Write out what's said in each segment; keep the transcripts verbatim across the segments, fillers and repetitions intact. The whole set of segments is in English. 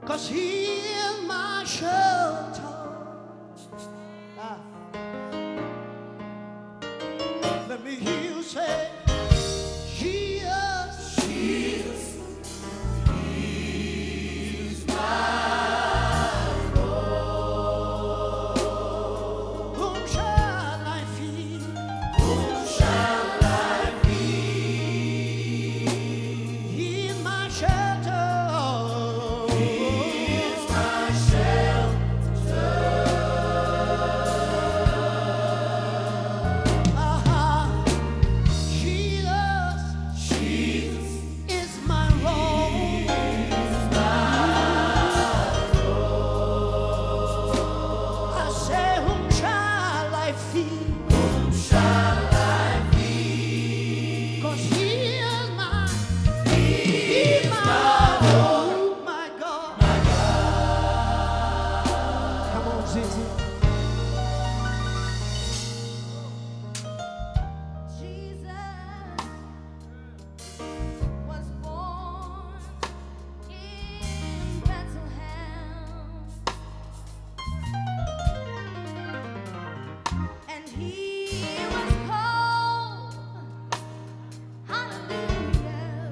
'cause he is my shelter. Ah. Let me hear you say, Jesus, Jesus is my Lord. Whom shall I fear? Whom shall I fear? He is my shelter. He is my shelter. Ah, Jesus, Jesus is my road. I say, whom shall I fear? Whom shall I fear? 'Cause he is my, he is my Lord, my God. Come on, Zizi. Jesus was born in Bethlehem, and he was called, hallelujah,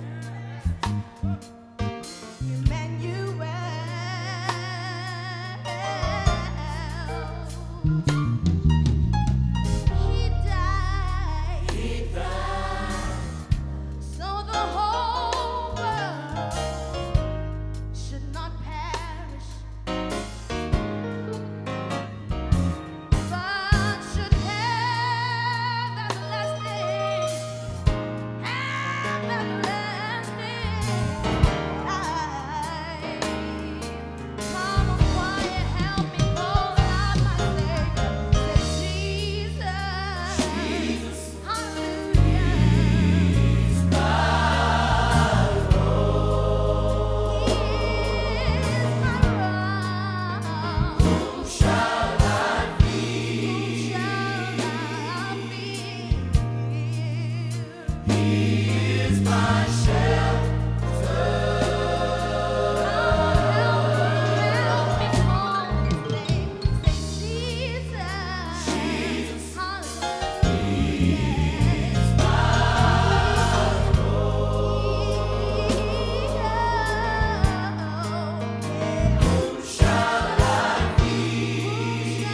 Emmanuel. He died, he died, so the whole world should not perish, but should have everlasting, have everlasting life. Come on, choir, help me call out my Savior. Say, Jesus, Jesus, hallelujah, is my Lord. He is my rock. Whom shall I fear? Whom shall I fear? He is my shelter. Help me call his name. Say, Jesus, Jesus, hallelujah, is my Lord. Whom shall I fear?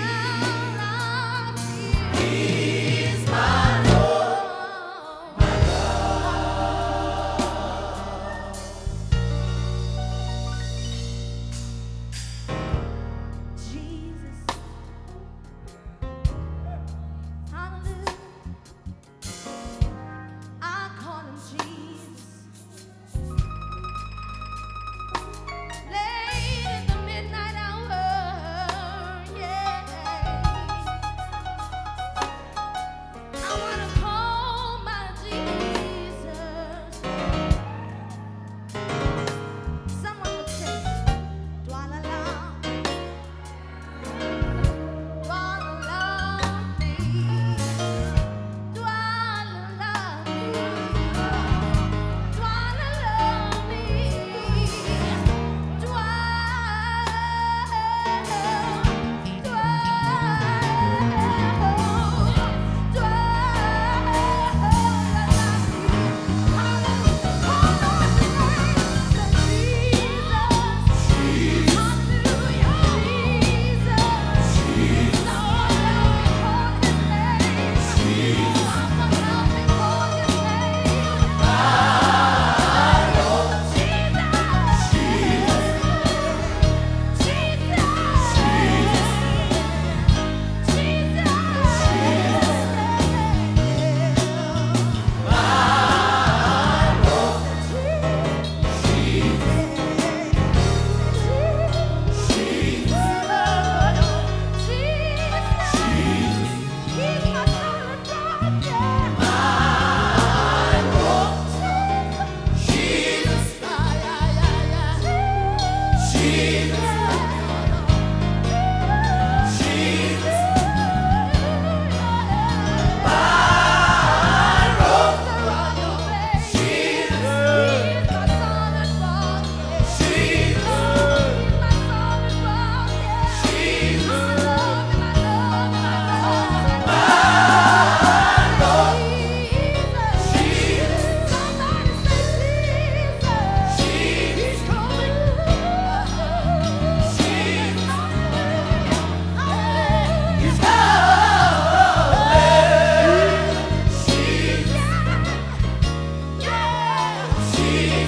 He is my Lord, my God.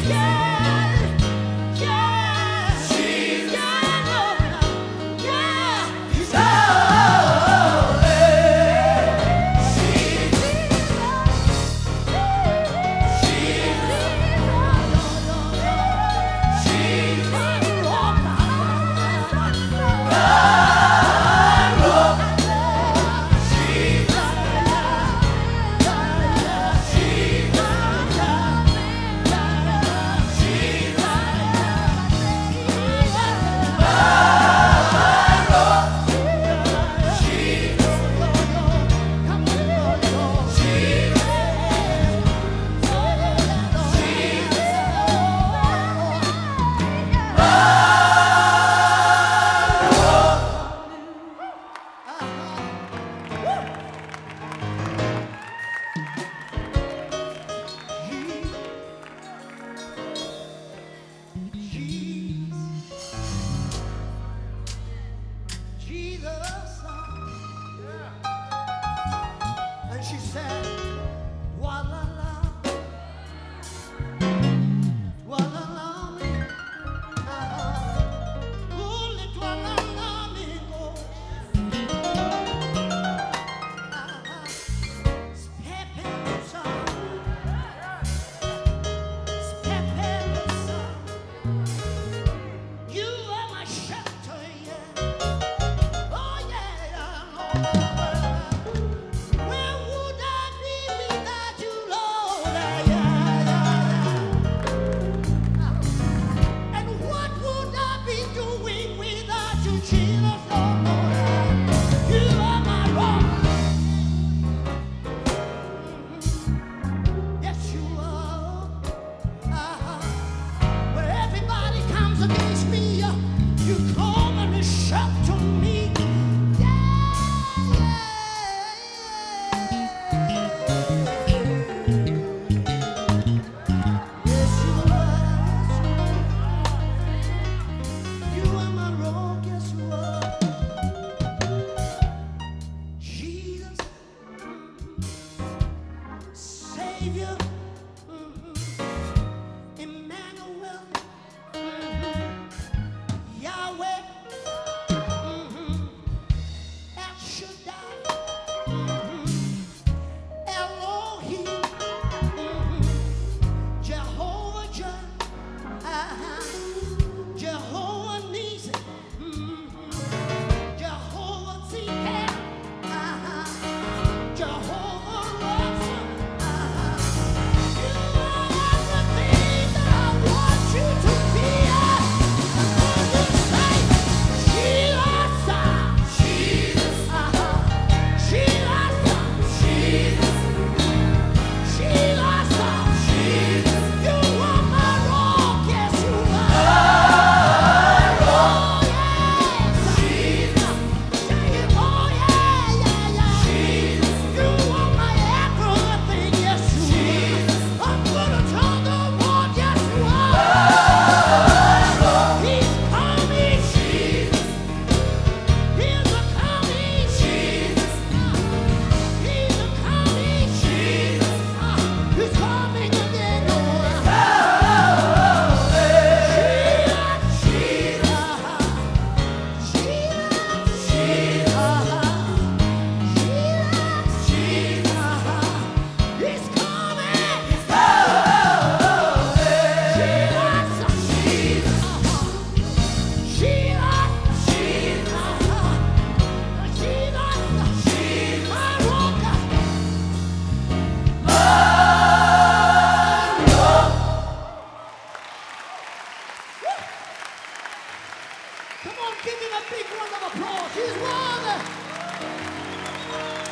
Come on, give him a big round of applause. He's worthy.